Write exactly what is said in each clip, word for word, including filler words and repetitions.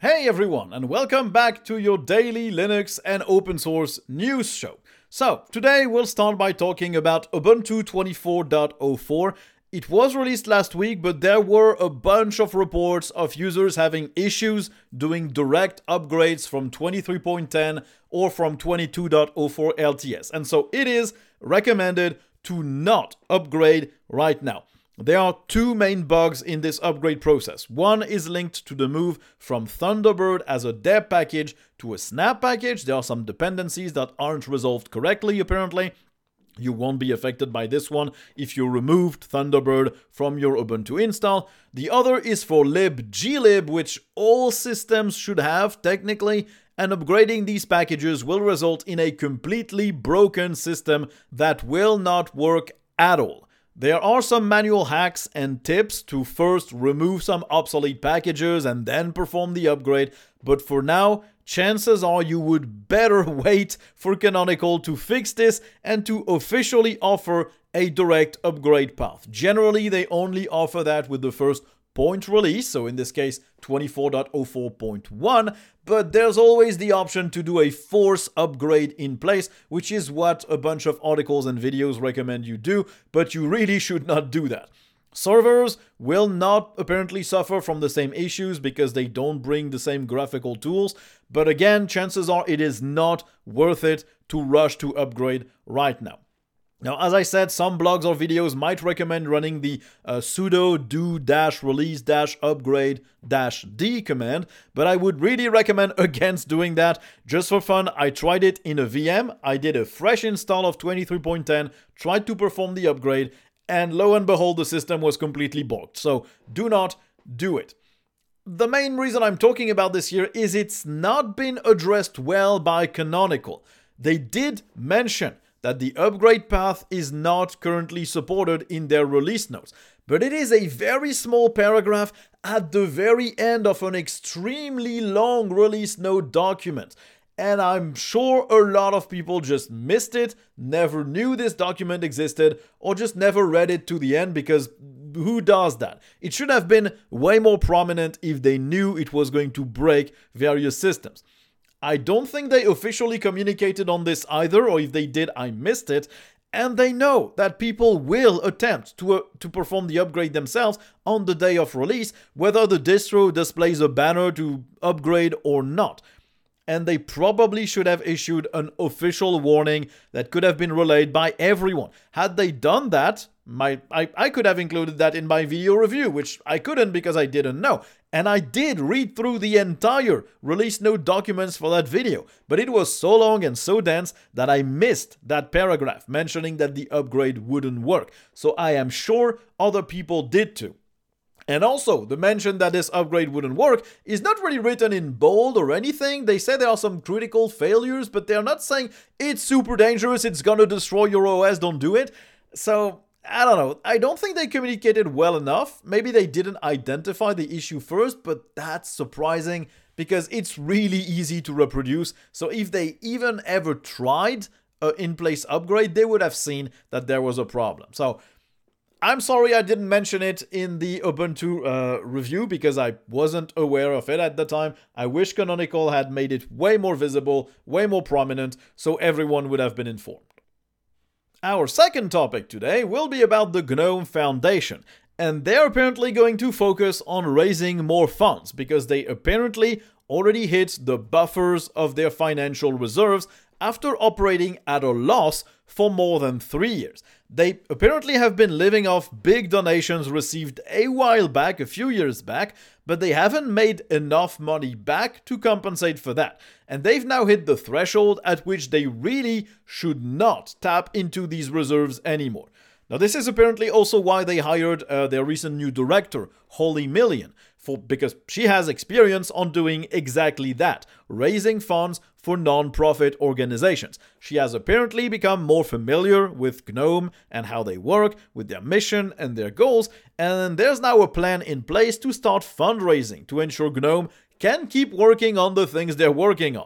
Hey everyone, and welcome back to your daily Linux and open source news show. So, today we'll start by talking about Ubuntu twenty-four point oh four. It was released last week, but there were a bunch of reports of users having issues doing direct upgrades from twenty-three point ten or from twenty-two point oh four L T S. And so it is recommended to not upgrade right now. There are two main bugs in this upgrade process. One is linked to the move from Thunderbird as a deb package to a snap package. There are some dependencies that aren't resolved correctly, apparently. You won't be affected by this one if you removed Thunderbird from your Ubuntu install. The other is for libglib, which all systems should have, technically, and upgrading these packages will result in a completely broken system that will not work at all. There are some manual hacks and tips to first remove some obsolete packages and then perform the upgrade, but for now, chances are you would better wait for Canonical to fix this and to officially offer a direct upgrade path. Generally, they only offer that with the first point release, so in this case twenty-four point oh four point one, but there's always the option to do a force upgrade in place, which is what a bunch of articles and videos recommend you do, but you really should not do that. Servers will not apparently suffer from the same issues because they don't bring the same graphical tools, but again, chances are it is not worth it to rush to upgrade right now. Now, as I said, some blogs or videos might recommend running the uh, sudo do-release-upgrade-d command, but I would really recommend against doing that. Just for fun, I tried it in a V M, I did a fresh install of twenty-three point ten, tried to perform the upgrade, and lo and behold, the system was completely borked. So do not do it. The main reason I'm talking about this here is it's not been addressed well by Canonical. They did mention that the upgrade path is not currently supported in their release notes. But it is a very small paragraph at the very end of an extremely long release note document. And I'm sure a lot of people just missed it, never knew this document existed, or just never read it to the end because who does that? It should have been way more prominent if they knew it was going to break various systems. I don't think they officially communicated on this either, or if they did, I missed it. And they know that people will attempt to, uh, to perform the upgrade themselves on the day of release, whether the distro displays a banner to upgrade or not. And they probably should have issued an official warning that could have been relayed by everyone. Had they done that, my I, I could have included that in my video review, which I couldn't because I didn't know. And I did read through the entire release note documents for that video, but it was so long and so dense that I missed that paragraph mentioning that the upgrade wouldn't work. So I am sure other people did too. And also, the mention that this upgrade wouldn't work is not really written in bold or anything. They say there are some critical failures, but they're not saying it's super dangerous, it's gonna destroy your O S, don't do it. So, I don't know. I don't think they communicated well enough. Maybe they didn't identify the issue first, but that's surprising because it's really easy to reproduce. So if they even ever tried an in-place upgrade, they would have seen that there was a problem. So I'm sorry I didn't mention it in the Ubuntu uh, review because I wasn't aware of it at the time. I wish Canonical had made it way more visible, way more prominent, so everyone would have been informed. Our second topic today will be about the GNOME Foundation, and they're apparently going to focus on raising more funds because they apparently already hit the buffers of their financial reserves after operating at a loss for more than three years. They apparently have been living off big donations received a while back, a few years back, but they haven't made enough money back to compensate for that. And they've now hit the threshold at which they really should not tap into these reserves anymore. Now, this is apparently also why they hired uh, their recent new director, Holly Million, for, because she has experience on doing exactly that, raising funds for non-profit organizations. She has apparently become more familiar with GNOME and how they work, with their mission and their goals, and there's now a plan in place to start fundraising to ensure GNOME can keep working on the things they're working on.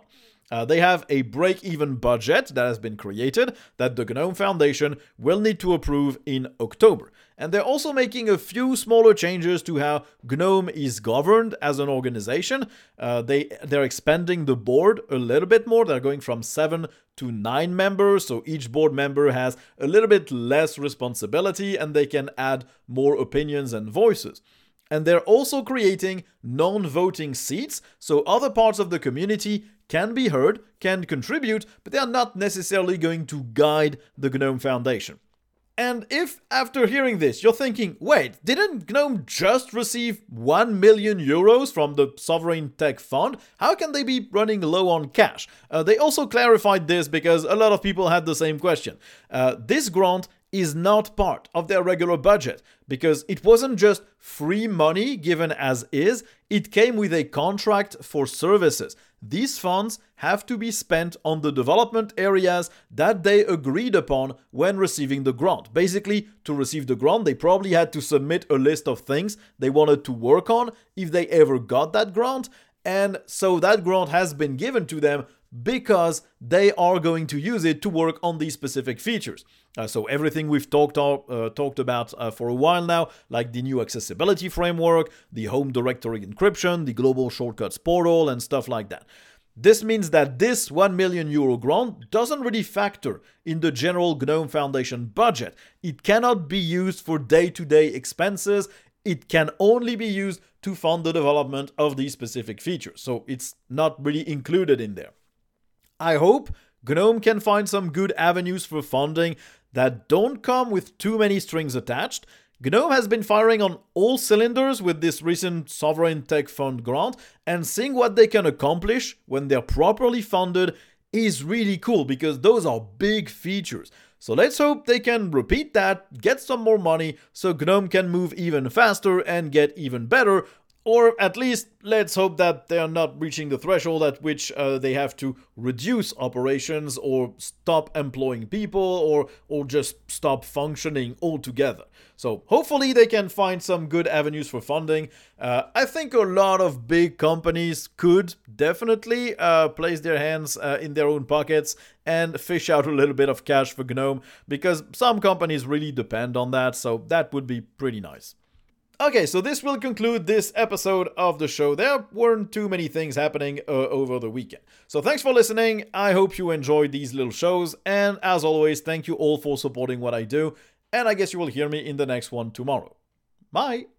Uh, they have a break-even budget that has been created that the GNOME Foundation will need to approve in October. And they're also making a few smaller changes to how GNOME is governed as an organization. Uh, they, they're expanding the board a little bit more. They're going from seven to nine members, so each board member has a little bit less responsibility and they can add more opinions and voices. And they're also creating non-voting seats, so other parts of the community can be heard, can contribute, but they are not necessarily going to guide the GNOME Foundation. And if, after hearing this, you're thinking, wait, didn't GNOME just receive one million euros from the Sovereign Tech Fund? How can they be running low on cash? Uh, they also clarified this because a lot of people had the same question. Uh, this grant is not part of their regular budget because it wasn't just free money given as is, it came with a contract for services. These funds have to be spent on the development areas that they agreed upon when receiving the grant. Basically, to receive the grant, they probably had to submit a list of things they wanted to work on if they ever got that grant, and so that grant has been given to them because they are going to use it to work on these specific features. Uh, so everything we've talked uh, talked about uh, for a while now, like the new accessibility framework, the home directory encryption, the global shortcuts portal, and stuff like that. This means that this one million euro grant doesn't really factor in the general GNOME Foundation budget. It cannot be used for day-to-day expenses. It can only be used to fund the development of these specific features. So it's not really included in there. I hope GNOME can find some good avenues for funding that don't come with too many strings attached. GNOME has been firing on all cylinders with this recent Sovereign Tech Fund grant, and seeing what they can accomplish when they're properly funded is really cool because those are big features. So let's hope they can repeat that, get some more money so GNOME can move even faster and get even better. Or at least, let's hope that they are not reaching the threshold at which uh, they have to reduce operations or stop employing people or, or just stop functioning altogether. So hopefully they can find some good avenues for funding. Uh, I think a lot of big companies could definitely uh, place their hands uh, in their own pockets and fish out a little bit of cash for GNOME because some companies really depend on that, so that would be pretty nice. Okay, so this will conclude this episode of the show. There weren't too many things happening uh, over the weekend. So thanks for listening. I hope you enjoyed these little shows. And as always, thank you all for supporting what I do. And I guess you will hear me in the next one tomorrow. Bye!